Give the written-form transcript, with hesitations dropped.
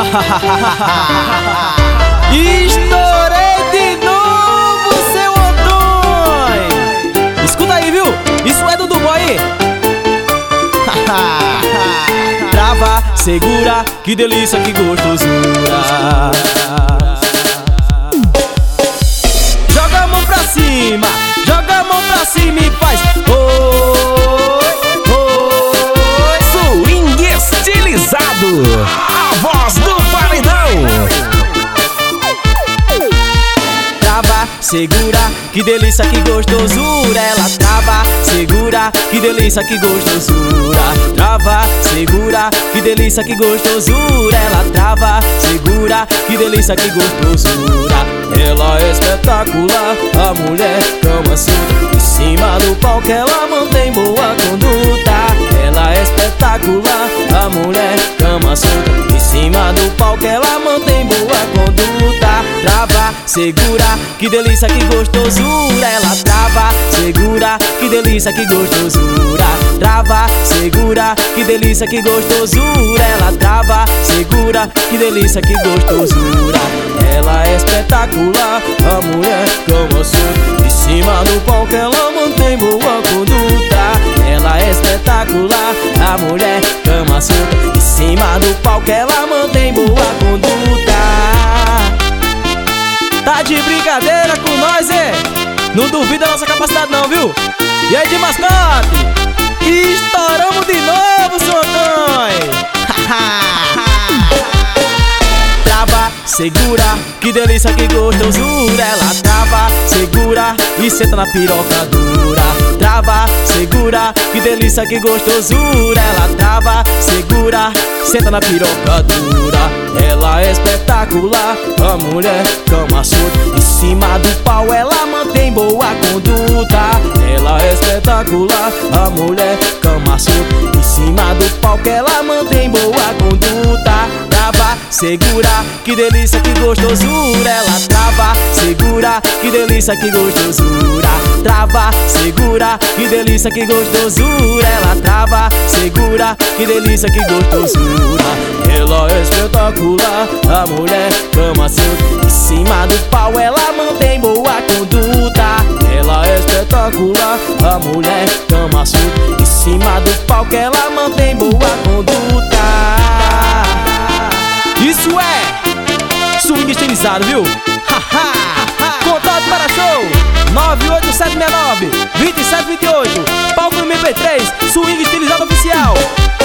Estourei de novo, seu Antônio. Escuta aí, viu? Isso é do Boy. Trava, segura, que delícia, que gostosura. Joga a mão pra cima, joga a mão pra cima e faz oi, oi. Swing estilizado, a voz do paredão. Trava, segura, que delícia, que gostosura. Ela trava, segura, que delícia, que gostosura. Trava, segura, que delícia, que gostosura. Ela trava, segura, que delícia, que gostosura. Ela é espetacular, a mulher cama solta. Em cima do palco ela mantém boa conduta. Ela é espetacular, a mulher cama solta. Em cima do palco ela mantém boa conduta. Trava, segura, que delícia, que gostosura. Ela trava, segura, que delícia, que gostosura. Trava, segura, que delícia, que gostosura. Ela trava, segura, que delícia, que gostosura. Ela é espetacular, a mulher cama solta. Em cima do palco ela mantém boa conduta. Ela é espetacular, a mulher cama solta. Em cima do palco ela mantém boa conduta. Tá de brincadeira com nós, é? Não duvida da nossa capacidade não, viu? E aí de mascote? Estouramos de novo, seu Antônio. Trava, segura, que delícia, que gostosura. Ela trava, segura e senta na piroca dura. Trava, segura, que delícia, que gostosura. Ela trava, segura, senta na piroca dura. Ela é espetacular, a mulher cama solta. Em cima do pau ela mantém boa conduta. Ela é espetacular, a mulher cama solta. Em cima do pau que ela mantém boa conduta. Trava, segura, que delícia, que gostosura. Ela trava, segura, que delícia, que gostosura. Trava, segura, que delícia, que gostosura. Ela trava, segura, que delícia, que gostosura. Ela é espetacular, a mulher cama solta. Em cima do pau ela mantém boa conduta. Ela é espetacular, a mulher cama solta. Em cima do pau que ela mantém boa conduta. Isso é swing estilizado, viu? Contato para show 98769-2728. Palco MP3, swing estilizado oficial.